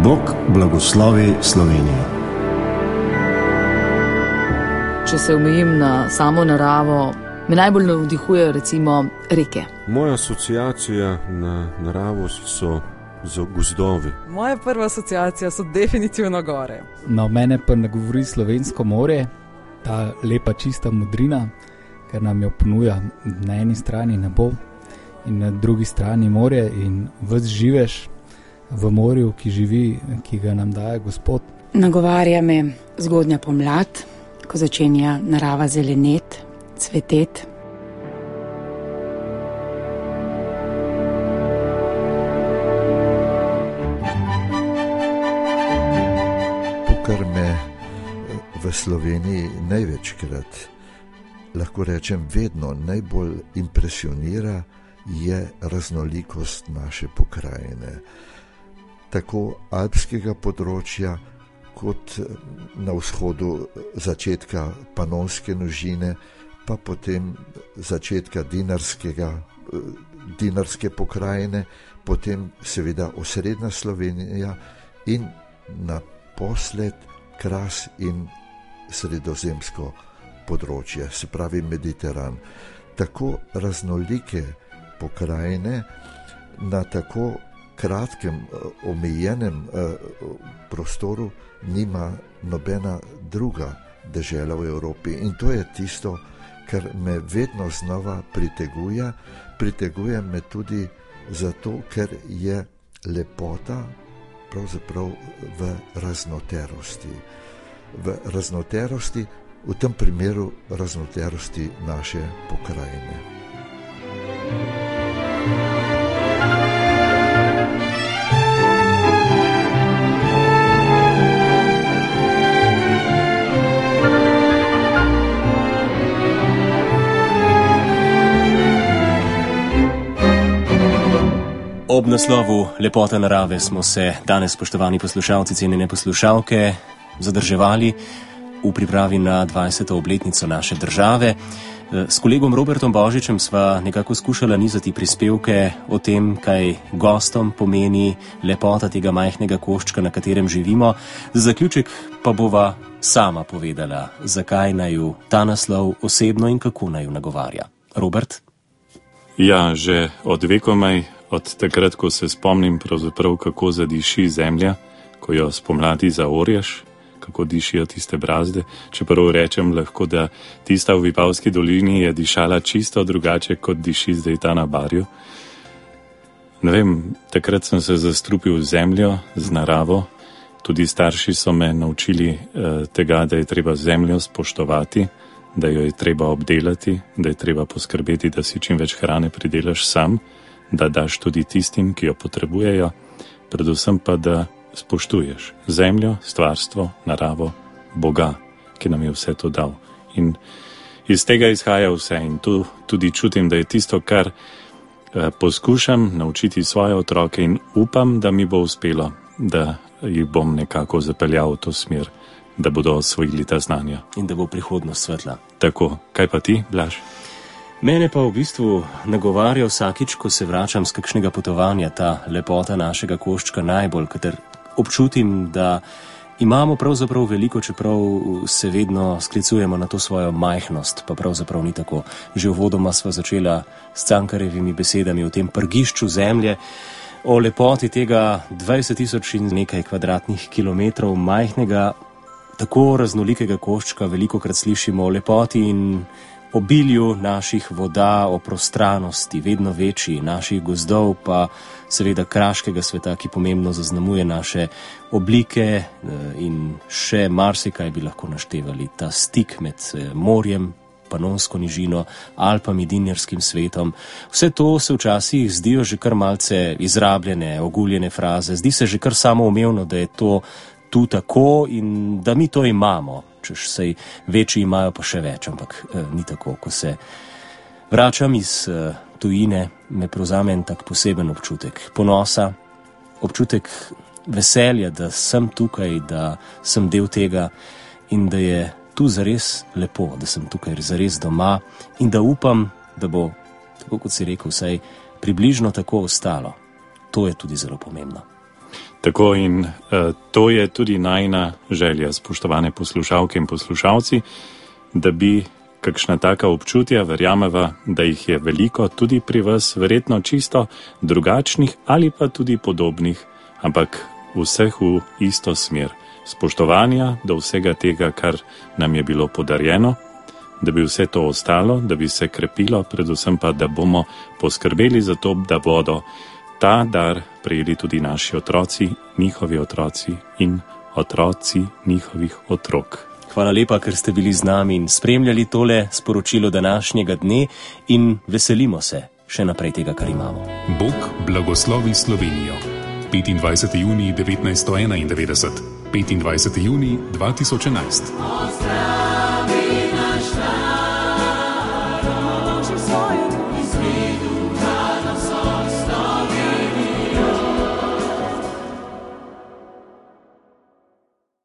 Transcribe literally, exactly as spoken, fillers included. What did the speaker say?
Bog blagoslovi Slovenijo. Če se omejim na samo naravo, me najbolj navdihujejo recimo reke. Moja asociacija na naravo so gozdovi. Moja prva asociacija so definitivno gore. Na mene pa nagovori slovensko morje, ta lepa čista modrina, ker nam jo ponuja na eni strani nebo in na drugi strani morje in ves živeš v morju, ki živi, ki ga nam daje Gospod. Nagovarja me zgodnja pomlad, ko začenja narava zelenet, cvetet. Kar me v Sloveniji največkrat, lahko rečem vedno, najbolj impresionira, je raznolikost naše pokrajine. Tako alpskega področja, kot na vzhodu začetka Panonske nožine, pa potem začetka Dinarskega, Dinarske pokrajine, potem seveda osrednja Slovenija in na posled Kras in sredozemsko področje, se pravi Mediteran. Tako raznolike pokrajine na tako kratkem, omejenem eh, prostoru nima nobena druga dežela v Evropi. In to je tisto, kar me vedno znova priteguje. Priteguje me tudi zato, ker je lepota pravzaprav v raznoterosti. V raznoterosti, v tem primeru raznoterosti naše pokrajine. Ob naslovu Lepota narave smo se danes, spoštovani poslušalci, cenjene poslušalke, zadrževali v pripravi na dvajseto obletnico naše države. S kolegom Robertom Božičem sva nekako skušala nizati prispevke o tem, kaj gostom pomeni lepota tega majhnega koščka, na katerem živimo. Za zaključek pa bova sama povedala, zakaj naju ta naslov osebno in kako naju nagovarja. Robert? Ja, že od vekomaj, od takrat, ko se spomnim pravzaprav, kako zadiši zemlja, ko jo spomladi zaorješ, kako dišijo tiste brazde. Čeprav rečem lahko, da tista v Vipavski dolini je dišala čisto drugače, kot diši zdaj ta na Barju. Ne vem, takrat sem se zastrupil z zemljo, z naravo. Tudi starši so me naučili eh, tega, da je treba zemljo spoštovati, da jo je treba obdelati, da je treba poskrbeti, da si čim več hrane pridelaš sam, da daš tudi tistim, ki jo potrebujejo, predvsem pa, da spoštuješ zemljo, stvarstvo, naravo, Boga, ki nam je vse to dal. In iz tega izhaja vse in tu tudi čutim, da je tisto, kar eh, poskušam naučiti svoje otroke in upam, da mi bo uspelo, da jih bom nekako zapeljal v to smer, da bodo osvojili ta znanja. In da bo prihodnost svetla. Tako, kaj pa ti, Blaž? Mene pa v bistvu nagovarja vsakič, ko se vračam z kakšnega potovanja, ta lepota našega koščka najbolj, ker občutim, da imamo pravzaprav veliko, čeprav se vedno sklicujemo na to svojo majhnost, pa pravzaprav ni tako. Že uvodoma sva začela s Cankarjevimi besedami o tem prgišču zemlje, o lepoti tega dvajset tisoč in nekaj kvadratnih kilometrov majhnega, tako raznolikega koščka. Velikokrat slišimo o lepoti in obilju naših voda, o prostranosti, vedno večji naših gozdov, pa seveda kraškega sveta, ki pomembno zaznamuje naše oblike in še marsikaj bi lahko naštevali. Ta stik med morjem, Panonsko nižino, Alpami, Dinjarskim svetom. Vse to se včasih zdijo že kar malce izrabljene, oguljene fraze. Zdi se že kar samoumevno, da je to tu tako in da mi to imamo. Češ sej večji imajo pa še več, ampak eh, ni tako. Ko se vračam iz eh, tujine, me prevzame en tak poseben občutek ponosa, občutek veselja, da sem tukaj, da sem del tega in da je tu zares lepo, da sem tukaj zares doma in da upam, da bo, tako kot si rekel, vsaj približno tako ostalo. To je tudi zelo pomembno. Tako in uh, to je tudi najna želja, spoštovane poslušalke in poslušalci, da bi kakšna taka občutja, verjameva, da jih je veliko tudi pri vas, verjetno čisto drugačnih ali pa tudi podobnih, ampak vseh v isto smer. Spoštovanja do vsega tega, kar nam je bilo podarjeno, da bi vse to ostalo, da bi se krepilo, predvsem pa, da bomo poskrbeli za to, da bodo ta dar prejeli tudi naši otroci, njihovi otroci in otroci njihovih otrok. Hvala lepa, ker ste bili z nami in spremljali tole sporočilo današnjega dne in veselimo se še naprej tega, kar imamo. Bog blagoslovi Slovenijo. petindvajseti junij devetnajststo enaindevetdeset, petindvajseti junij dva tisoč enajst.